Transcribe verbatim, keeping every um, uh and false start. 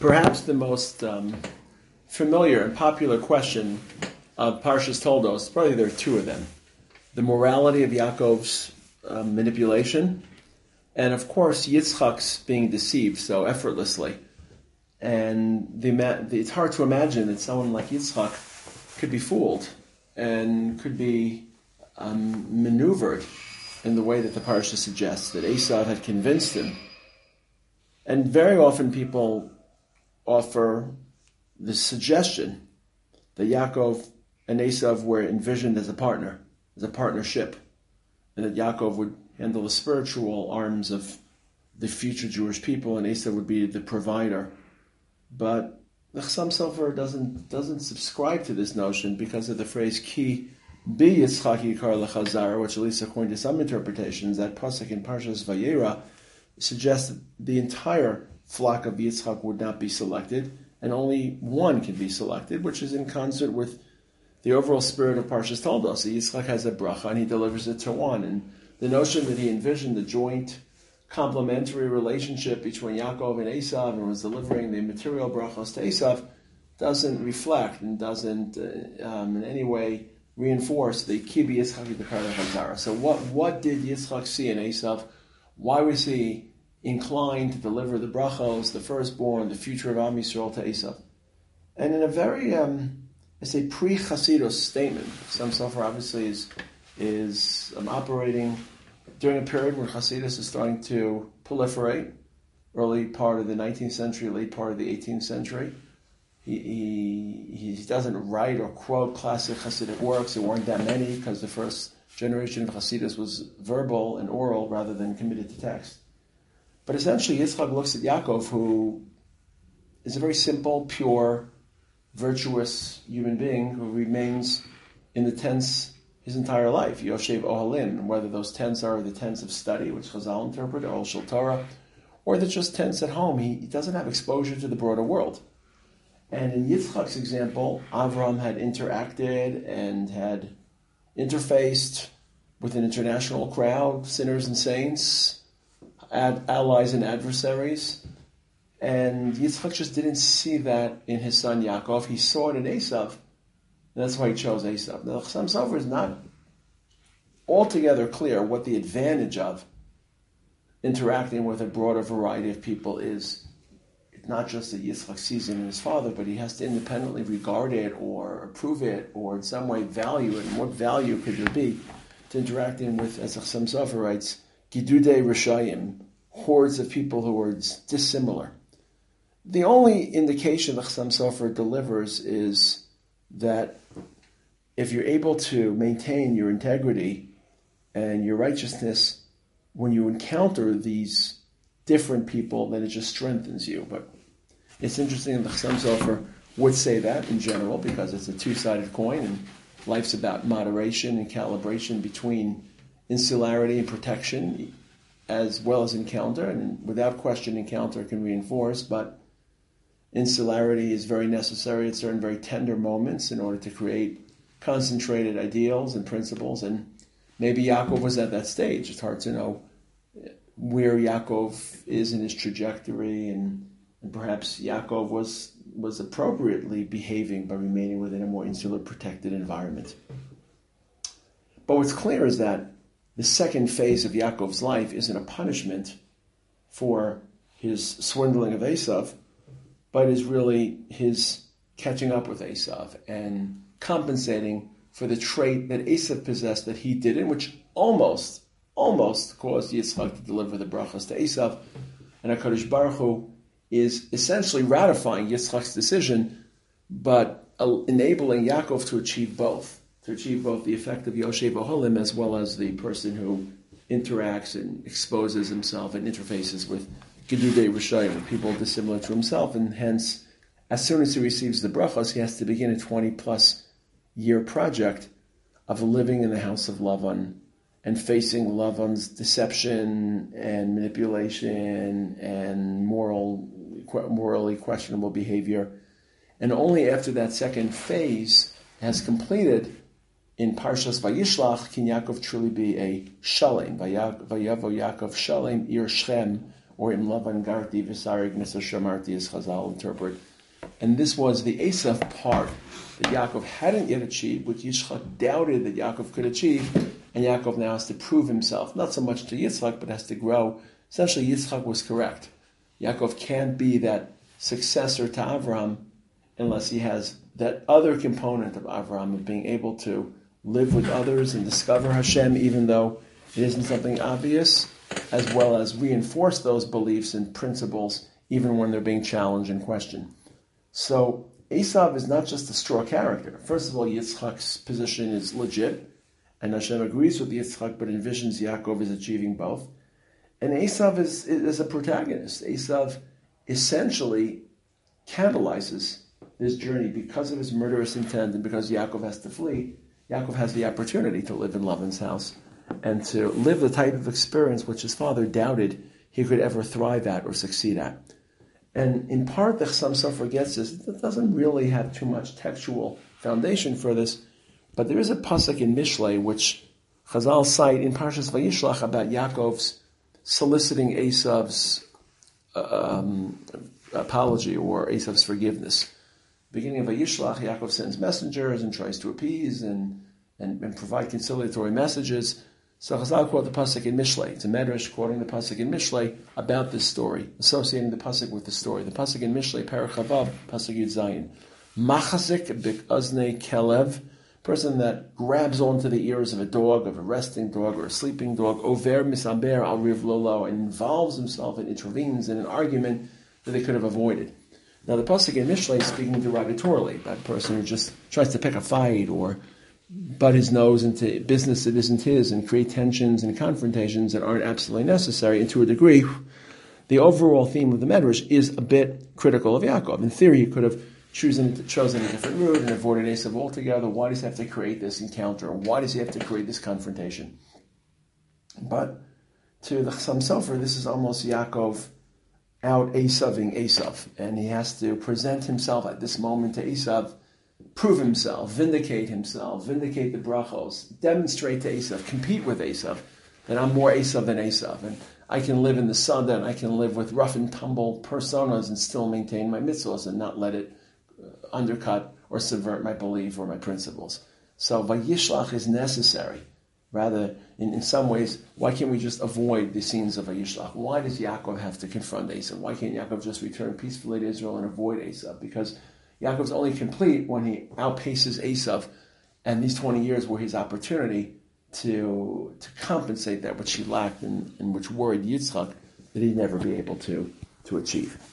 Perhaps the most um, familiar and popular question of Parshas Toldos, probably there are two of them. The morality of Yaakov's uh, manipulation, and of course Yitzchak's being deceived so effortlessly. And the, the, it's hard to imagine that someone like Yitzchak could be fooled and could be um, maneuvered in the way that the Parsha suggests, that Esav had convinced him. And very often people offer the suggestion that Yaakov and Esav were envisioned as a partner, as a partnership, and that Yaakov would handle the spiritual arms of the future Jewish people, and Esav would be the provider. But the Chassam Sofer doesn't doesn't subscribe to this notion because of the phrase "Ki bi Yitzchak yikar lechazar," which, at least according to some interpretations, that pasuk in Parshas Vayera suggests that the entire flock of Yitzchak would not be selected, and only one can be selected, which is in concert with the overall spirit of Parshas Toldos. Yitzchak has a bracha and he delivers it to one, and the notion that he envisioned the joint complementary relationship between Yaakov and Esav and was delivering the material brachos to Esav doesn't reflect and doesn't uh, um, in any way reinforce the Kibi Yitzchak Yidakar Chazara. So what, what did Yitzchak see in Esav? Why was he inclined to deliver the brachos, the firstborn, the future of Am Yisrael to Esav? And in a very, um, I say, pre-Chasidus statement, some Sofer obviously is, is um, operating during a period when Hasidus is starting to proliferate, early part of the nineteenth century, late part of the eighteenth century. He, he, he doesn't write or quote classic Hasidic works. There weren't that many because the first generation of Hasidus was verbal and oral rather than committed to text. But essentially, Yitzchak looks at Yaakov, who is a very simple, pure, virtuous human being who remains in the tents his entire life, Yoshev Ohalim, whether those tents are the tents of study, which Chazal interpret, or Shel Torah, or they're just tents at home. He, he doesn't have exposure to the broader world. And in Yitzchak's example, Avram had interacted and had interfaced with an international crowd, sinners and saints, ad, allies and adversaries. And Yitzchak just didn't see that in his son Yaakov. He saw it in Esav. And that's why he chose Esav. The Chassam Sofer is not altogether clear what the advantage of interacting with a broader variety of people is. It's not just that Yitzchak sees it in his father, but he has to independently regard it or approve it or in some way value it. And what value could there be to interacting with, as the Chassam Sofer writes, Gidudei Rishayim, hordes of people who are dissimilar. The only indication the Chassam Sofer delivers is that if you're able to maintain your integrity and your righteousness when you encounter these different people, then it just strengthens you. But it's interesting that the Chassam Sofer would say that in general because it's a two-sided coin and life's about moderation and calibration between insularity and protection as well as encounter. And without question, encounter can reinforce, but insularity is very necessary at certain very tender moments in order to create concentrated ideals and principles. And maybe Yaakov was at that stage. It's hard to know where Yaakov is in his trajectory, and, and perhaps Yaakov was was appropriately behaving by remaining within a more insular, protected environment. But what's clear is that the second phase of Yaakov's life isn't a punishment for his swindling of Esav, but is really his catching up with Esav and compensating for the trait that Esav possessed that he didn't, which almost, almost caused Yitzchak to deliver the brachas to Esav. And HaKadosh Baruch Hu is essentially ratifying Yitzchak's decision, but enabling Yaakov to achieve both, to achieve both the effect of Yoshev Ohalim as well as the person who interacts and exposes himself and interfaces with Gedudei Rishayim, people dissimilar to himself, and hence, as soon as he receives the brachos, he has to begin a twenty-plus year project of living in the house of Lavan and facing Lavan's deception and manipulation and moral, morally questionable behavior. And only after that second phase has completed in Parshas Vayishlach can Yaakov truly be a Shalem, Vayavo Yaakov Shalem Ir Shem, or Im Lavan Garti V'Sarig Nisa Shamarti, as Chazal interpret. And this was the Esav part that Yaakov hadn't yet achieved, which Yitzchak doubted that Yaakov could achieve, and Yaakov now has to prove himself, not so much to Yitzchak, but has to grow. Essentially, Yitzchak was correct. Yaakov can't be that successor to Avraham unless he has that other component of Avraham, of being able to live with others and discover Hashem, even though it isn't something obvious, as well as reinforce those beliefs and principles, even when they're being challenged and questioned. So Esav is not just a straw character. First of all, Yitzchak's position is legit, and Hashem agrees with Yitzchak, but envisions Yaakov as achieving both. And Esav is, is a protagonist. Esav essentially catalyzes this journey because of his murderous intent and because Yaakov has to flee. Yaakov has the opportunity to live in Lavan's house and to live the type of experience which his father doubted he could ever thrive at or succeed at. And in part, the Chassam Sofer gets this. It doesn't really have too much textual foundation for this, but there is a pasuk in Mishlei which Chazal cite in Parshas Vayishlach about Yaakov's soliciting Esav's um, apology or Esav's forgiveness. Beginning of Vayishlach, Yaakov sends messengers and tries to appease and, and, and provide conciliatory messages. So Chazal quote the pasuk in Mishlei. It's a medrash quoting the pasuk in Mishlei about this story, associating the pasuk with the story. The pasuk in Mishlei, Perek Chavav, pasuk Yud Zayin. Machazik b'oznei kelev, person that grabs onto the ears of a dog, of a resting dog or a sleeping dog, over misaber al riv lolo, and involves himself and intervenes in an argument that they could have avoided. Now the pasuk in Mishlei is speaking derogatorily, that person who just tries to pick a fight or butt his nose into business that isn't his and create tensions and confrontations that aren't absolutely necessary. And to a degree, the overall theme of the Medrash is a bit critical of Yaakov. In theory, he could have chosen, chosen a different route and avoided Esav altogether. Why does he have to create this encounter? Why does he have to create this confrontation? But to the Chassam Sofer, this is almost Yaakov out Esaving Esav. And he has to present himself at this moment to Esav, prove himself, vindicate himself, vindicate the brachos, demonstrate to Esav, compete with Esav, that I'm more Esav than Esav, and I can live in the sun, and I can live with rough and tumble personas and still maintain my mitzvahs and not let it undercut or subvert my belief or my principles. So Vayishlach is necessary. Rather, in, in some ways, why can't we just avoid the scenes of Vayishlach? Why does Yaakov have to confront Esav? Why can't Yaakov just return peacefully to Israel and avoid Esav? Because Yaakov's only complete when he outpaces Esav, and these twenty years were his opportunity to to compensate that which he lacked and, and which worried Yitzchak that he'd never be able to, to achieve.